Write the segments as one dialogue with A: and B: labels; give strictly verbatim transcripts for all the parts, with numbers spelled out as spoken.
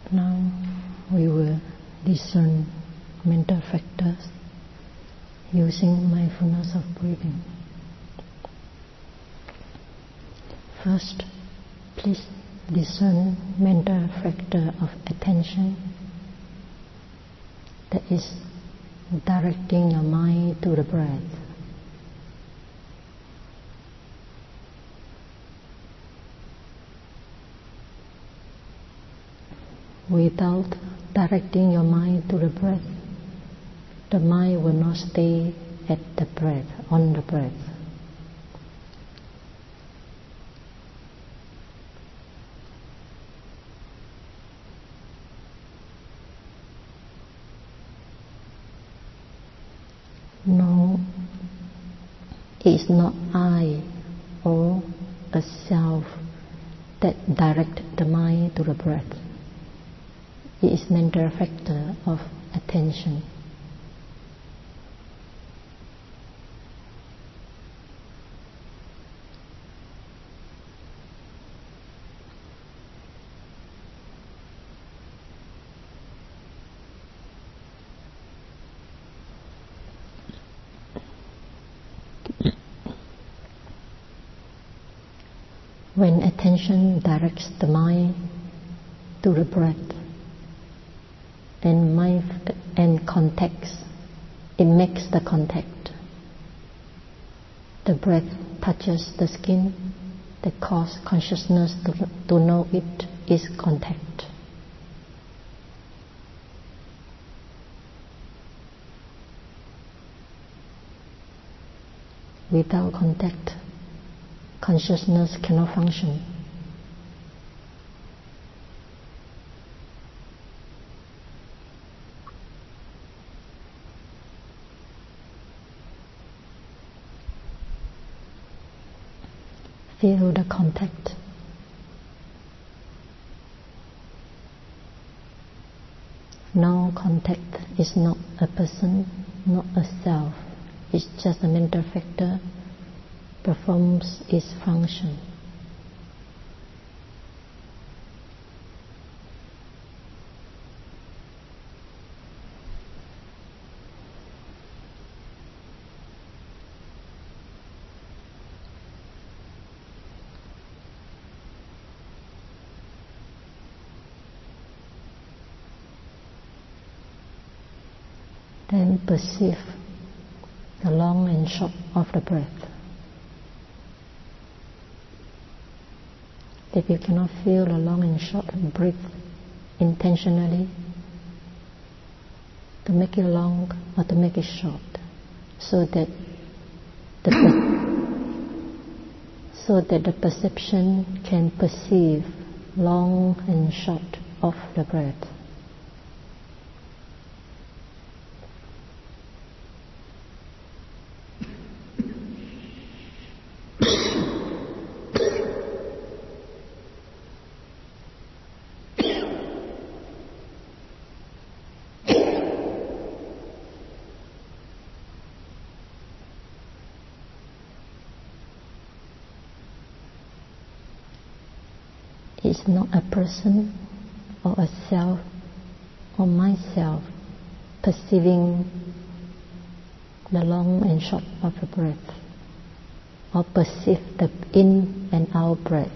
A: Now we will discern mental factors using mindfulness of breathing. First, please discern mental factor of attention that is directing your mind to the breath. Without directing your mind to the breath, the mind will not stay at the breath, on the breath. No, it is not I or a self that direct the mind to the breath. It is mental factor of attention. When attention directs the mind to the breath and mind and contacts, it makes the contact. The breath touches the skin that causes consciousness to, to know it is contact. Without contact, consciousness cannot function. Feel the contact. No, contact is not a person, not a self. It's just a mental factor, performs its function. Then perceive the long and short of the breath. If you cannot feel the long and short, breathe intentionally to make it long or to make it short, so that the so that the perception can perceive long and short of the breath. It's not a person or a self or myself perceiving the long and short of the breath, or perceive the in and out breath.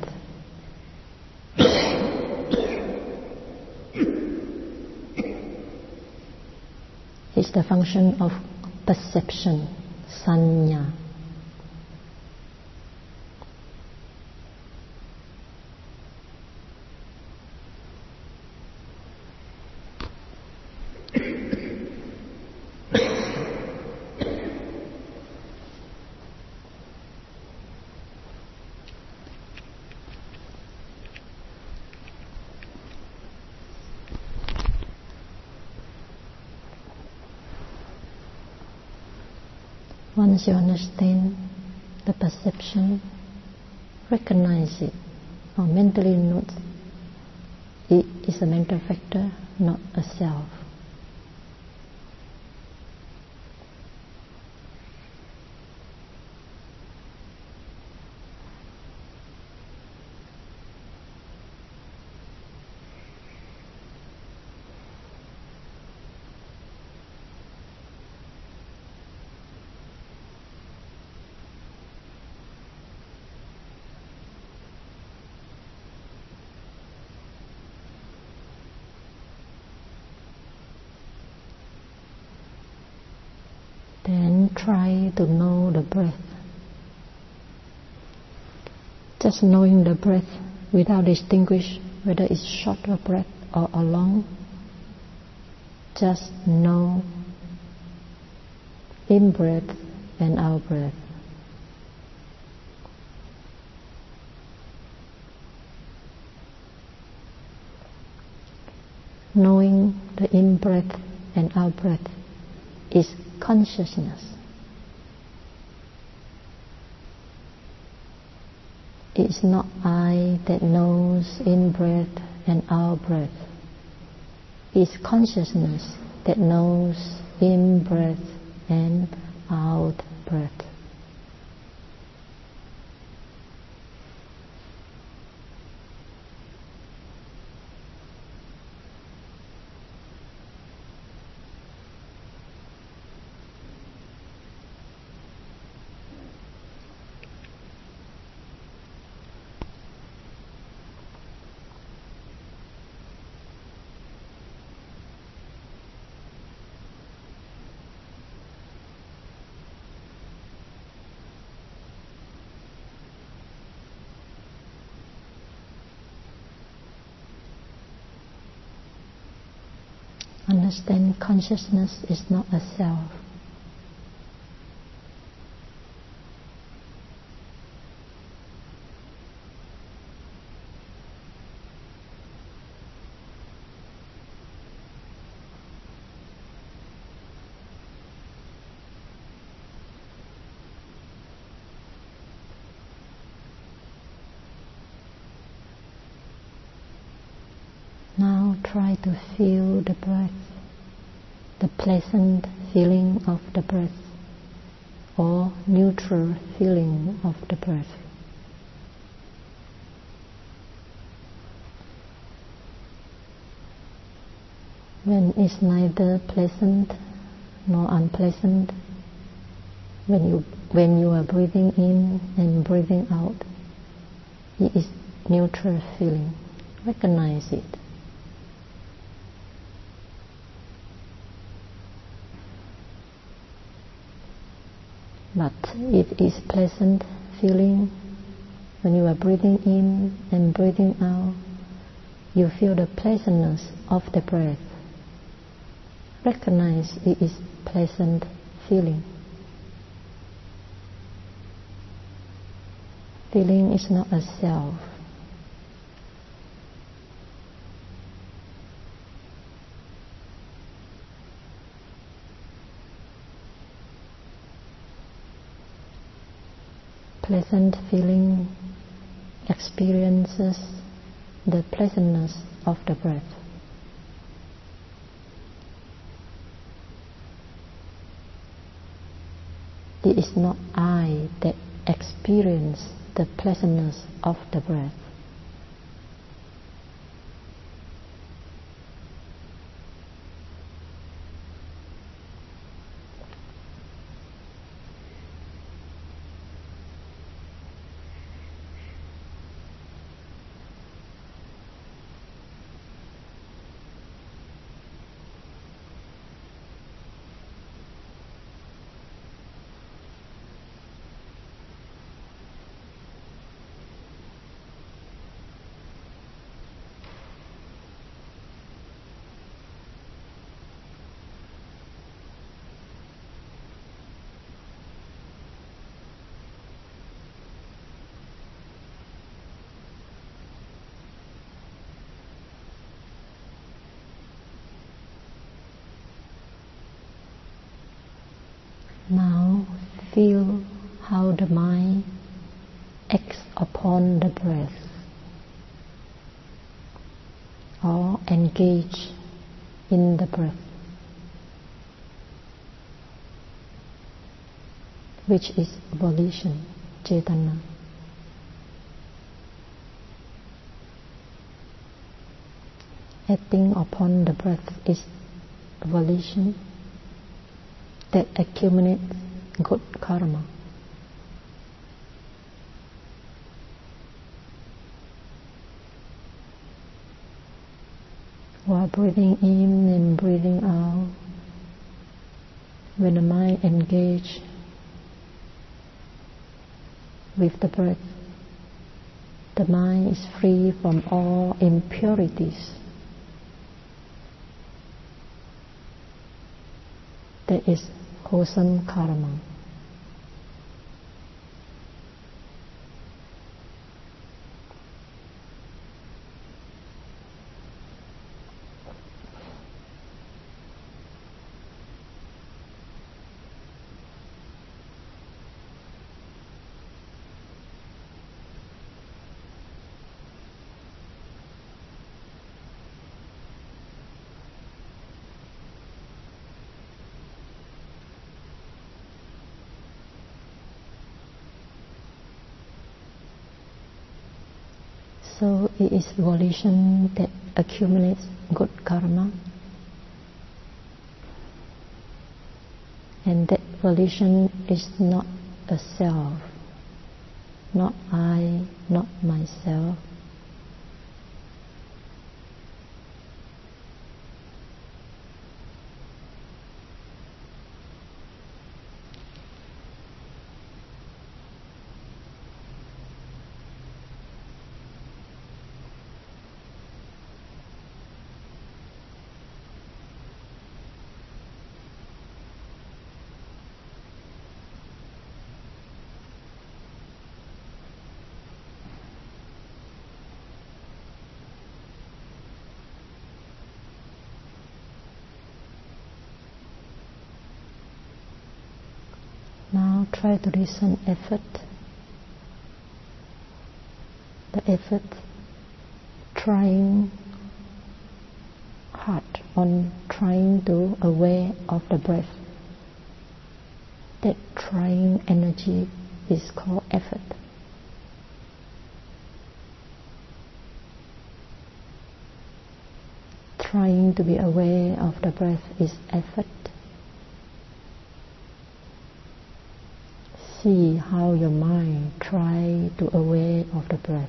A: It's the function of perception, sanya. Once you understand the perception, recognize it, or mentally note it is a mental factor, not a self. try to know the breath. Just knowing the breath without distinguish whether it's short of breath or a long. Just know in breath and out breath. Knowing the in breath and out breath is consciousness. It's not I that knows in breath and out breath. It's consciousness that knows in breath and out breath. Understand consciousness is not a self. Now try to feel the breath, the pleasant feeling of the breath, or neutral feeling of the breath. When it's neither pleasant nor unpleasant, when you when you are breathing in and breathing out, it is neutral feeling. Recognize it. But if it is pleasant feeling, when you are breathing in and breathing out, you feel the pleasantness of the breath. Recognize it is pleasant feeling. Feeling is not a self. Pleasant feeling experiences the pleasantness of the breath. It is not I that experience the pleasantness of the breath. Now feel how the mind acts upon the breath or engage in the breath, which is volition, cetana. Acting upon the breath is volition that accumulates good karma. While breathing in and breathing out, When the mind engages with the breath, the mind is free from all impurities. That is wholesome karma. So it is volition that accumulates good karma, and that volition is not a self, not I, not myself. Now try to listen effort. The effort trying hard on trying to aware of the breath. That trying energy is called effort. Trying to be aware of the breath is effort. See how your mind try to aware of the breath.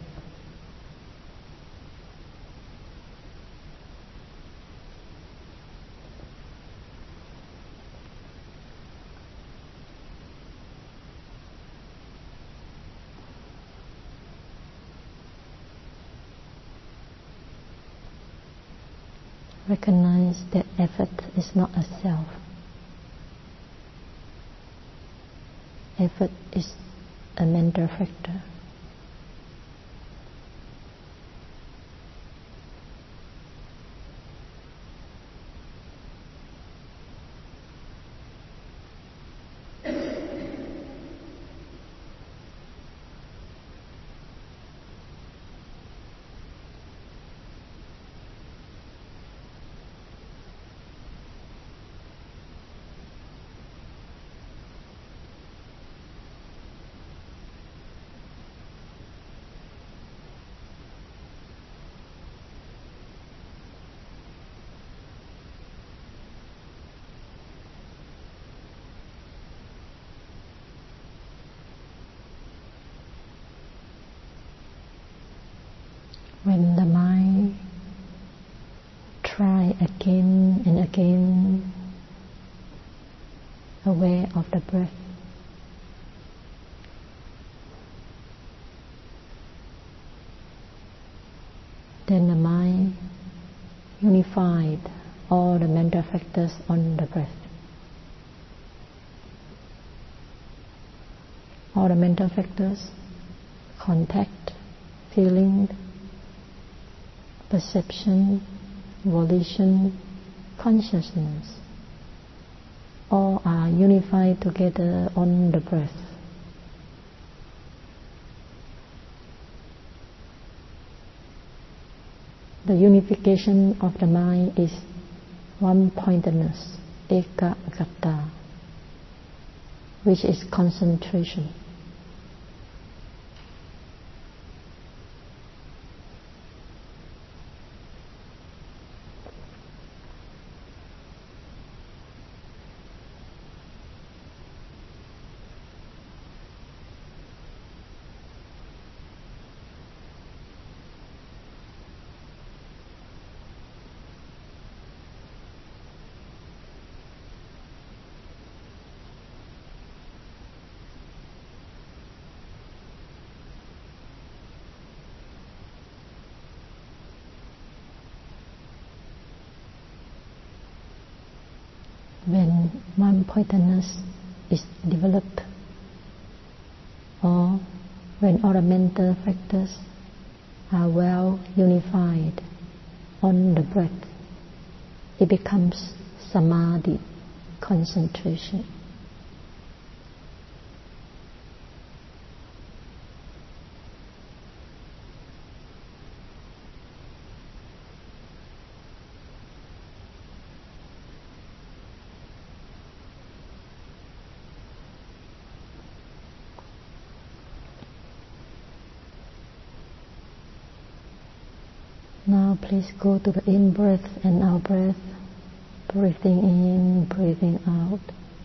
A: Recognize that effort is not a self. Effort is a mental factor. When the mind try again and again aware of the breath, then the mind unified all the mental factors on the breath. All the mental factors, contact, feeling, perception, volition, consciousness, all are unified together on the breath. The unification of the mind is one-pointedness, ekaggata, which is concentration. when one-pointedness is developed, or when all the mental factors are well unified on the breath, it becomes samadhi, concentration. Now please go to the in-breath and out-breath, breathing in, breathing out.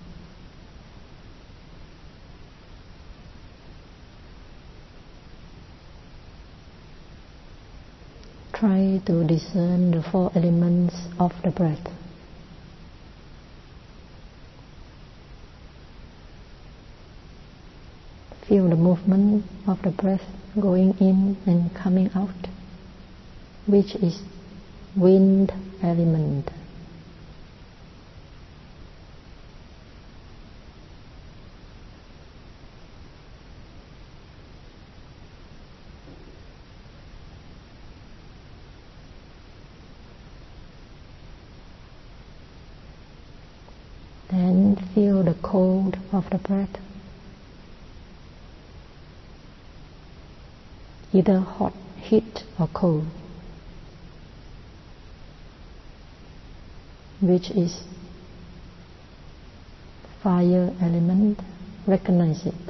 A: Try to discern the four elements of the breath. Feel the movement of the breath going in and coming out, which is wind element. Then feel the cold of the breath, either hot, heat or cold, which is fire element. Recognize it.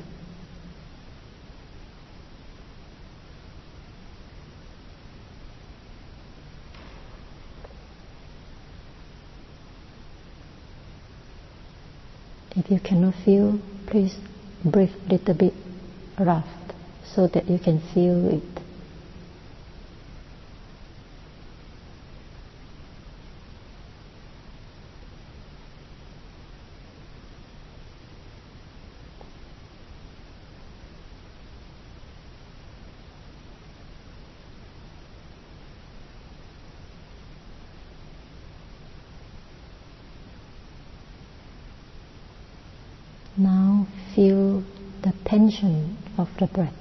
A: If you cannot feel, please breathe a little bit rough so that you can feel it. Now feel the tension of the breath.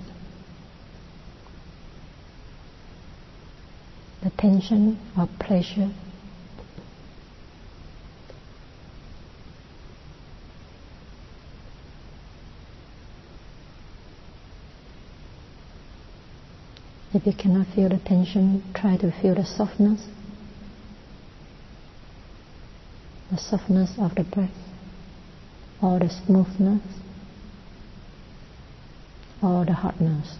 A: The tension or pleasure. If you cannot feel the tension, try to feel the softness. The softness of the breath, or the smoothness, or the hardness.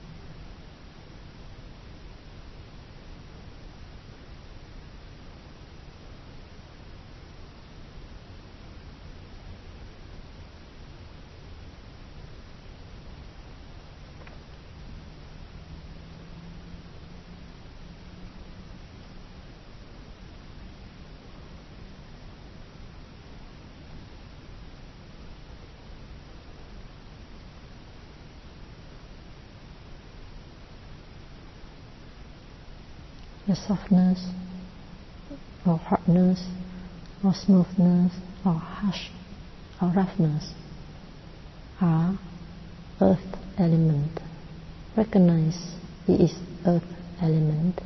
A: The softness, or hardness, or smoothness, or harsh, or roughness are earth element. Recognize it is earth element.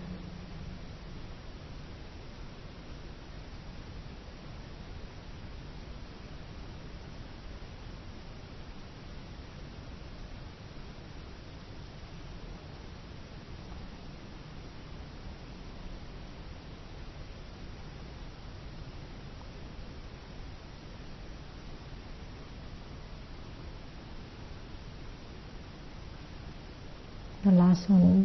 A: The last one,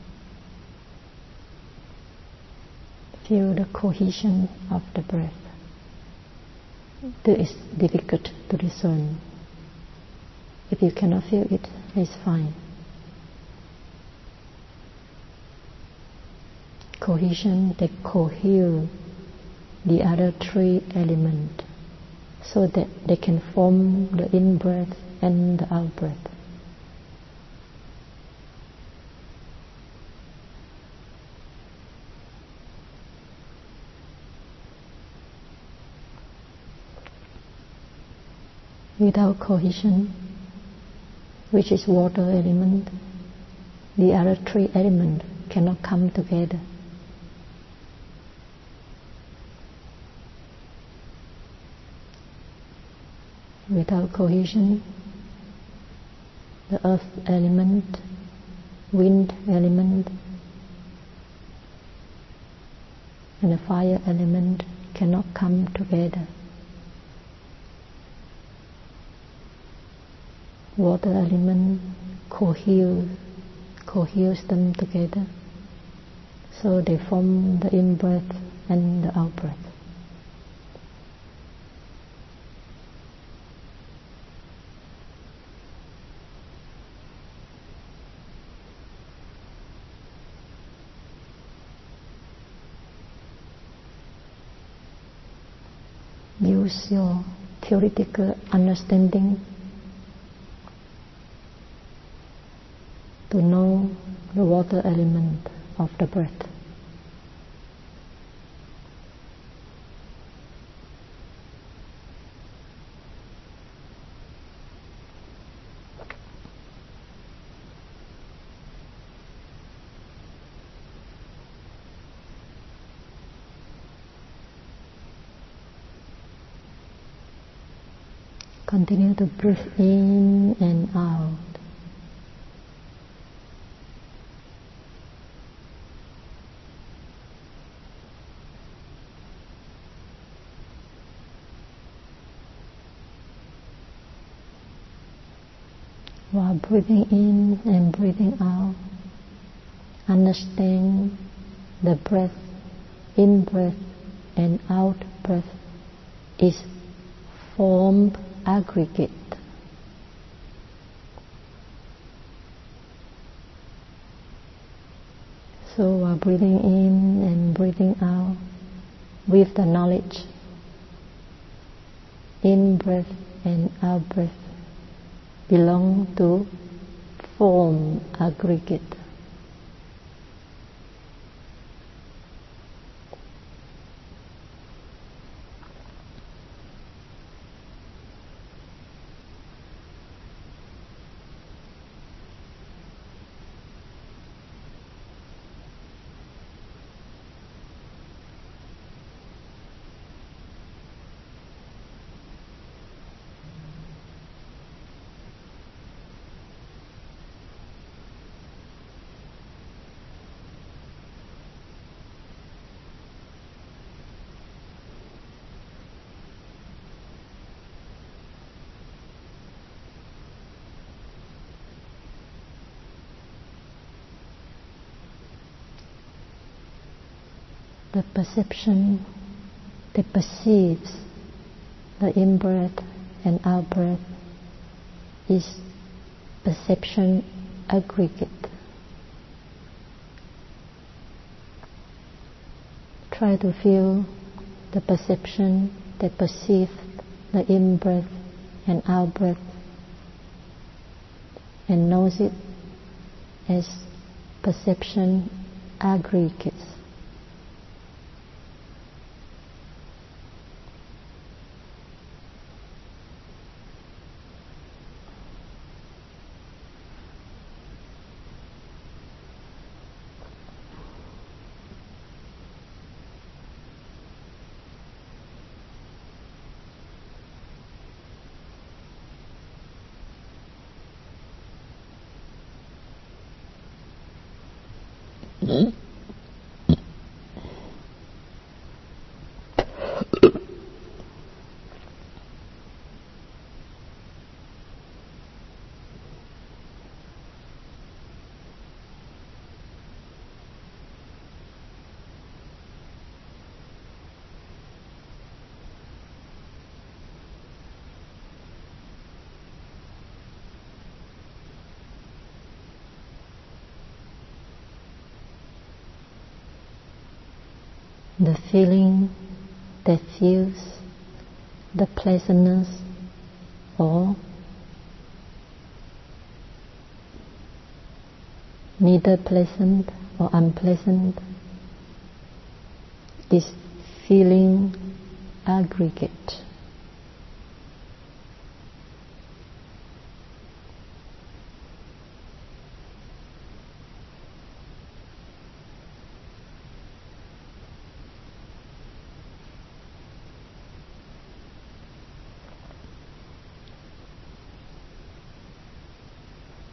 A: feel the cohesion of the breath. It is difficult to discern. If you cannot feel it, it's fine. Cohesion, they cohere the other three elements so that they can form the in-breath and the out-breath. Without cohesion, which is water element, the other three elements cannot come together. Without cohesion, the earth element, wind element, and the fire element cannot come together. Water element coheres, coheres them together, so they form the in-breath and the out-breath. Use your theoretical understanding to know the water element of the breath. Continue to breathe in and out. While breathing in and breathing out, understand the breath, in breath and out breath is form aggregate. So while breathing in and breathing out, with the knowledge, in breath and out breath belong to form aggregate. The perception that perceives the in-breath and out-breath is perception aggregate. Try to feel the perception that perceives the in-breath and out-breath and knows it as perception aggregates. The feeling that feels the pleasantness or neither pleasant or unpleasant is feeling aggregate.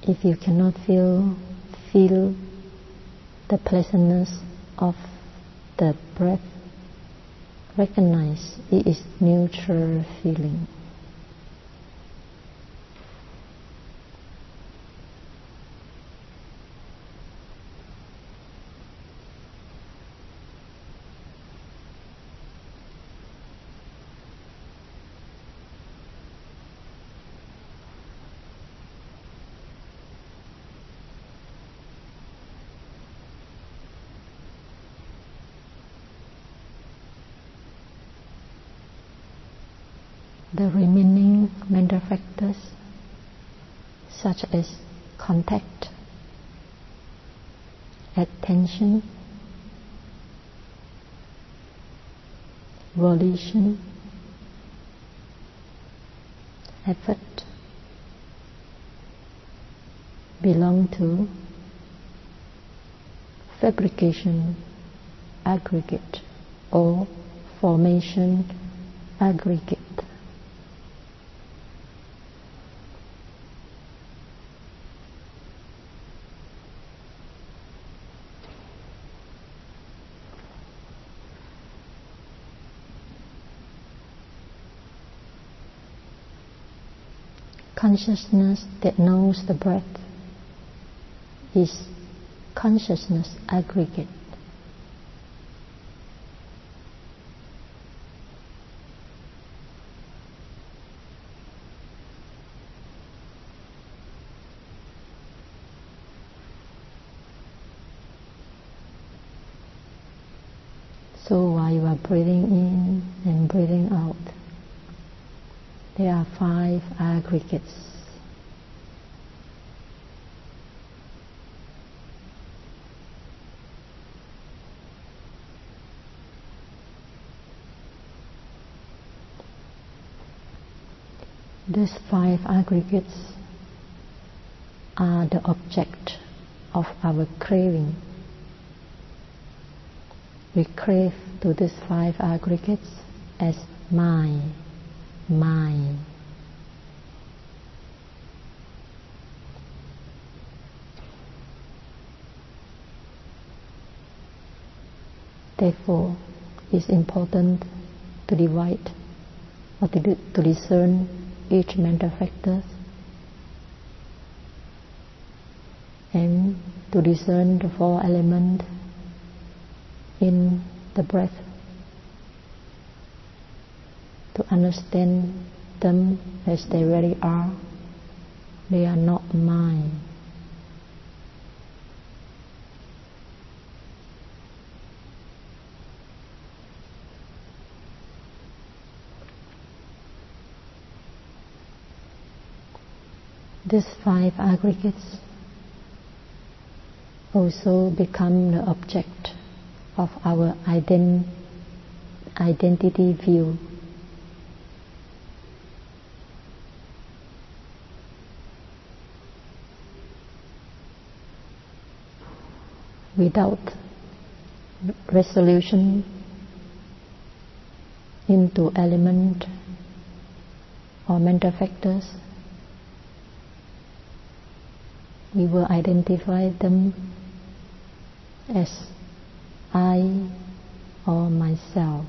A: If you cannot feel, feel the pleasantness of the breath, recognize it is neutral feeling. The remaining mental factors, such as contact, attention, volition, effort, belong to fabrication aggregate or formation aggregate. Consciousness that knows the breath is consciousness aggregate. So while you are breathing in and breathing out, there are five aggregates. These five aggregates are the object of our craving. We crave to these five aggregates as mine. Mind. Therefore, it's important to divide or to, to discern each mental factor and to discern the four elements in the breath, to understand them as they really are. They are not mine. These five aggregates also become the object of our ident- identity view. Without resolution into element or mental factors, we will identify them as I or myself.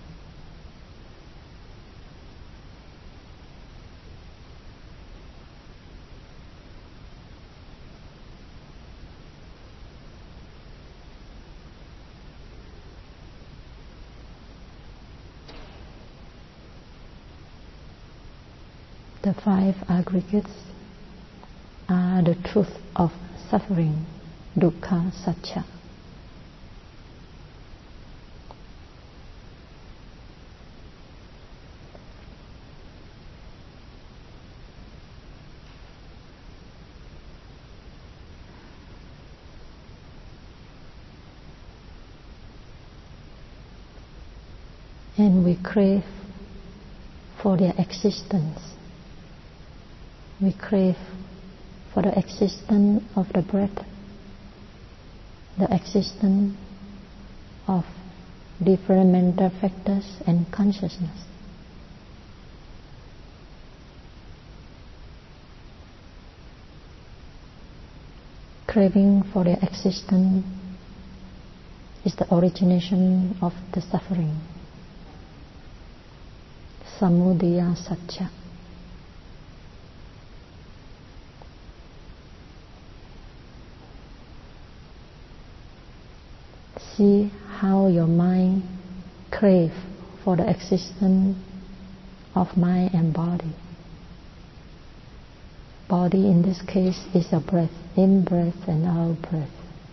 A: The five aggregates are the truth of suffering, dukkha satcha. And we crave for their existence. We crave for the existence of the breath, the existence of different mental factors and consciousness. Craving for their existence is the origination of the suffering. Samudaya Satya. See how your mind craves for the existence of mind and body. Body in this case is your breath, in breath and out breath.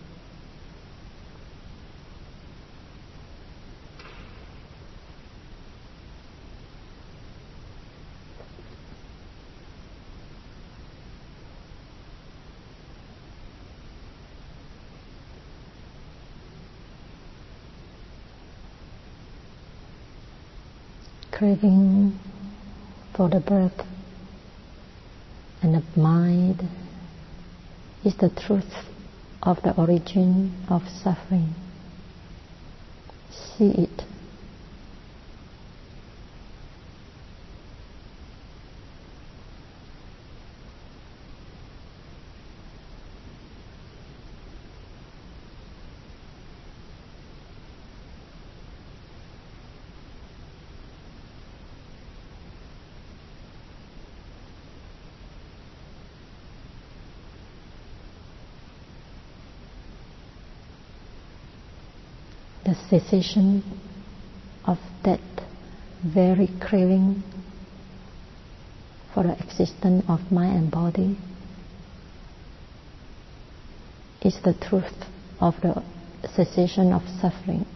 A: Craving for the breath and the mind is the truth of the origin of suffering. See it. The cessation of that very craving for the existence of mind and body is the truth of the cessation of suffering.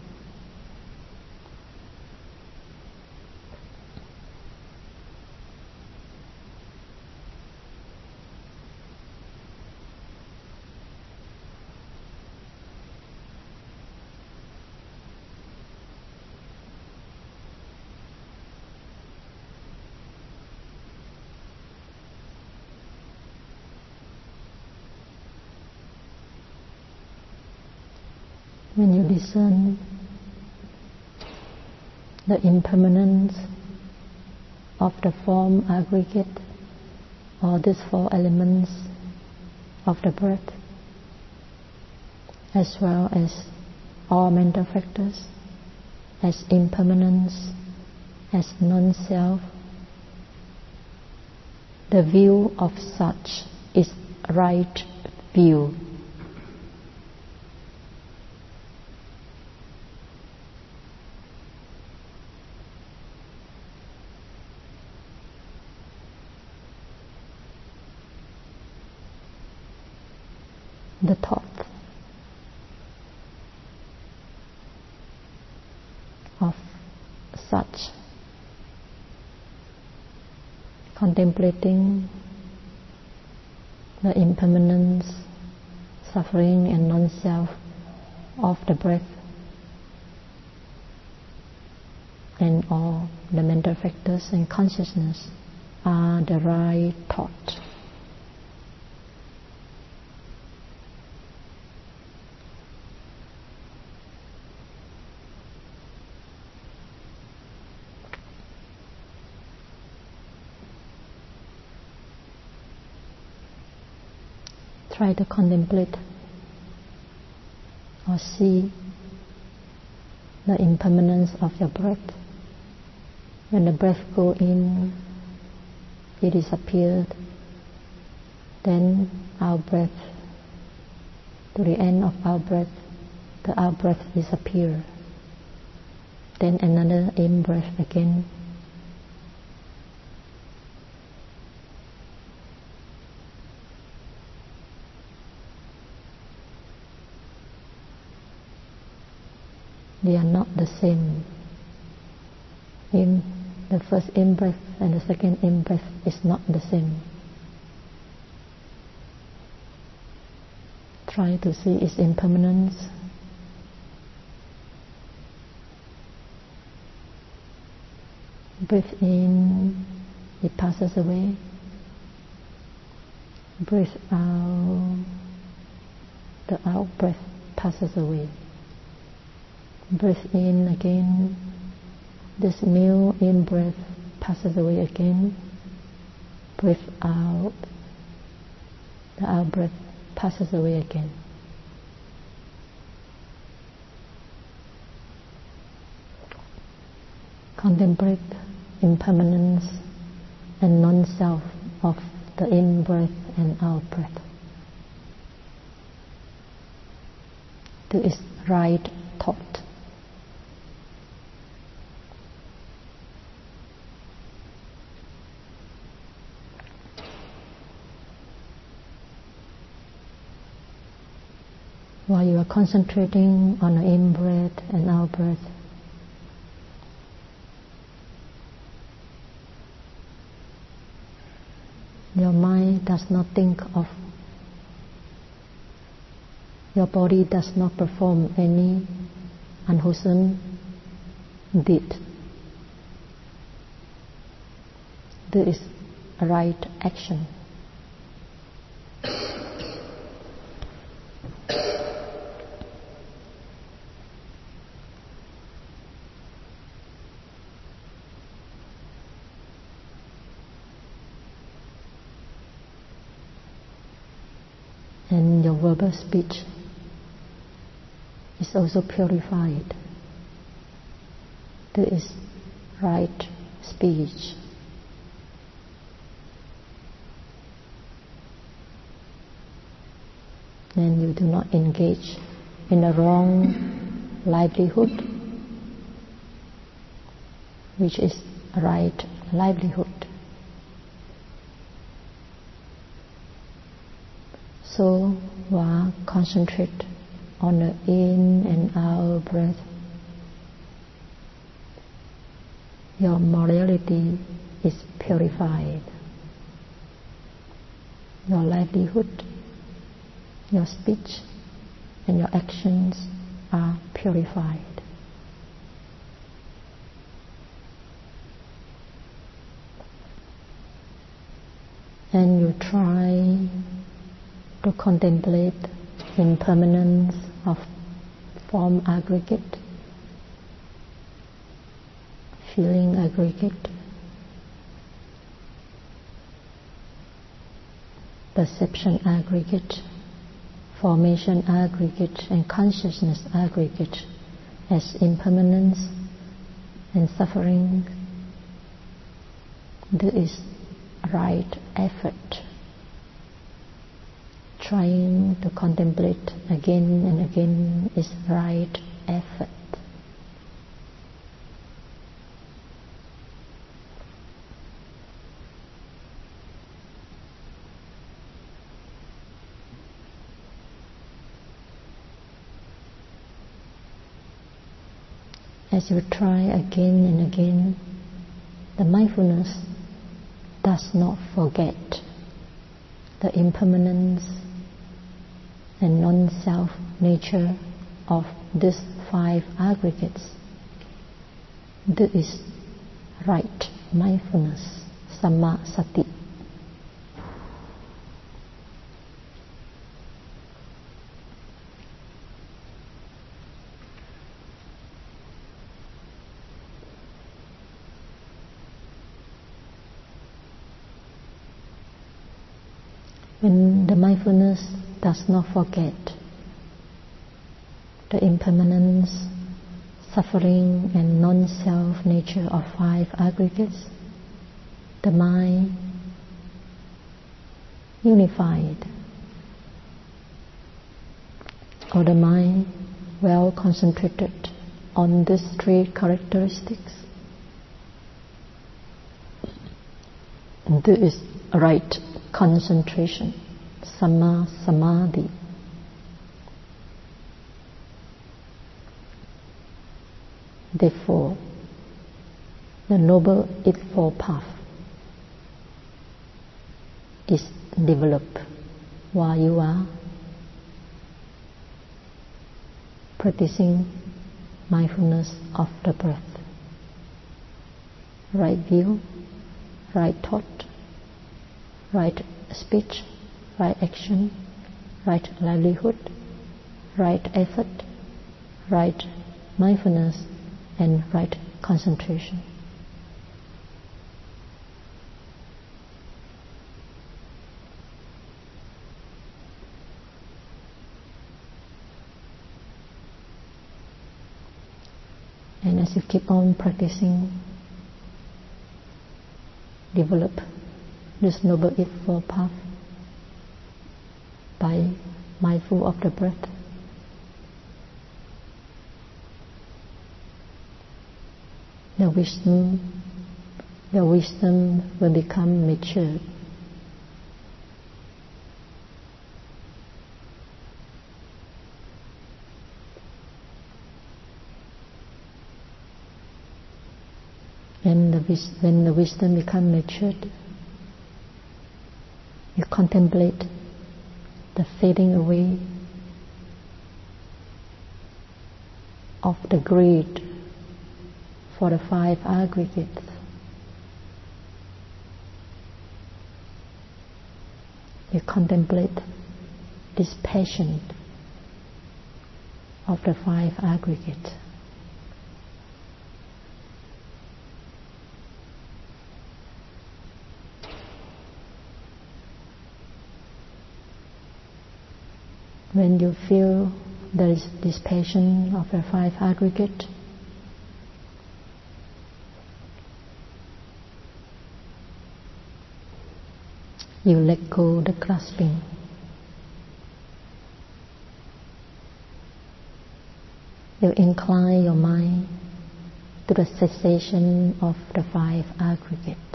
A: When you discern the impermanence of the form aggregate or these four elements of the breath, as well as all mental factors, as impermanence, as non-self, the view of such is right view. The thought of such, contemplating the impermanence, suffering and non-self of the breath and all the mental factors and consciousness are the right thought. Try to contemplate or see the impermanence of your breath. When the breath goes in, it disappears. Then out breath, to the end of out breath, the out breath disappears. Then another in breath again. They are not the same. In the first in-breath and the second in-breath is not the same. Try to see its impermanence. Breathe in, it passes away. Breathe out, the out breath passes away. Breathe in again, this new in-breath passes away again. Breathe out, the out-breath passes away again. Contemplate impermanence and non-self of the in-breath and out-breath. This is right thought. While you are concentrating on the in-breath and out-breath, your mind does not think of, your body does not perform any unwholesome deed. This is right action. And your verbal speech is also purified. This is right speech. And you do not engage in a wrong livelihood, which is right livelihood. So, while concentrate on the in and out breath, your morality is purified. Your livelihood, your speech, and your actions are purified. And you try to contemplate impermanence of form aggregate, feeling aggregate, perception aggregate, formation aggregate, and consciousness aggregate as impermanence and suffering. This is right effort. Trying to contemplate again and again is right effort. As you try again and again, the mindfulness does not forget the impermanence and non-self nature of these five aggregates. This is right mindfulness, samma sati. When the mindfulness does not forget the impermanence, suffering, and non-self nature of five aggregates, the mind unified, or the mind well concentrated on these three characteristics. This is right concentration, samma samadhi. Therefore, the Noble Eightfold Path is developed while you are practicing mindfulness of the breath. Right view, right thought, right speech, right action, right livelihood, right effort, right mindfulness, and right concentration. And as you keep on practicing, develop this Noble Eightfold Path by mindful of the breath. The wisdom, the wisdom will become mature. And the, when the wisdom becomes matured, you contemplate the fading away of the greed for the five aggregates. You contemplate this passion of the five aggregates. When you feel there is this passion of the five aggregate, you let go the grasping. You incline your mind to the cessation of the five aggregate.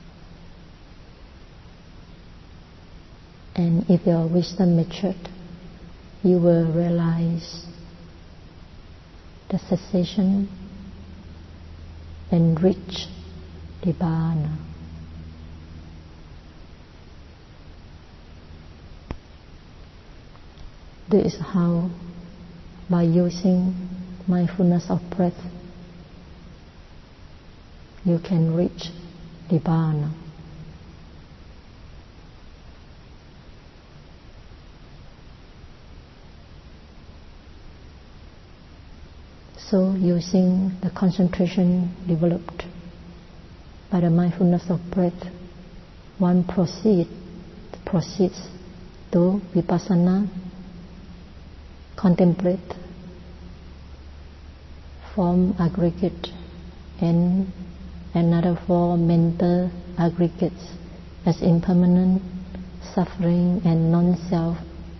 A: And if your wisdom matured, you will realize the cessation and reach Nibbana. This is how, by using mindfulness of breath, you can reach Nibbana. So, using the concentration developed by the mindfulness of breath, one proceed, proceeds to vipassana, contemplate form aggregate and another four mental aggregates as impermanent, suffering and non-self,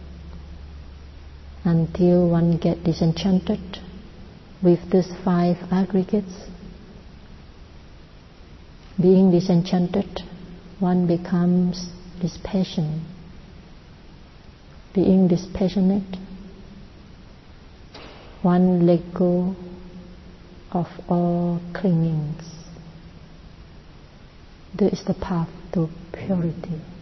A: until one gets disenchanted with these five aggregates. Being disenchanted, one becomes dispassionate. Being dispassionate, one let go of all clingings. This is the path to purity.